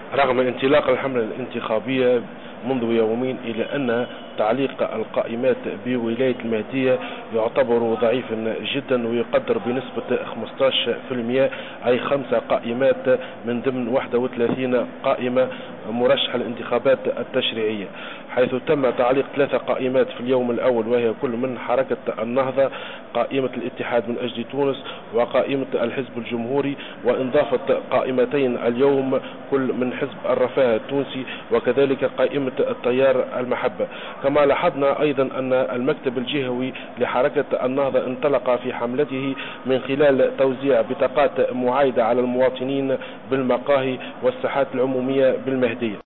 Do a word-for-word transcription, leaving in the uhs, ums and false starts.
رغم انطلاق الحملة الانتخابية منذ يومين، إلى أن تعليق القائمات بولاية المهدية يعتبر ضعيفا جدا ويقدر بنسبة خمسة عشر بالمئة، أي خمسة قائمات من ضمن واحد وثلاثين قائمة مرشحة للانتخابات التشريعية، حيث تم تعليق ثلاثة قائمات في اليوم الأول، وهي كل من حركة النهضة، قائمة الاتحاد من أجل تونس، وقائمة الحزب الجمهوري، وإضافة قائمتين اليوم كل من حزب الرفاه التونسي، وكذلك قائمة التيار المحبة. كما لاحظنا أيضا أن المكتب الجهوي لحركة النهضة انطلق في حملته من خلال توزيع بطاقات معايدة على المواطنين بالمقاهي والساحات العمومية بالمهدية.